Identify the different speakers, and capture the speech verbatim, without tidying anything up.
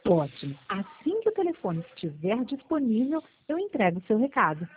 Speaker 1: Ótimo. Assim que o telefone estiver disponível, eu entrego o seu recado.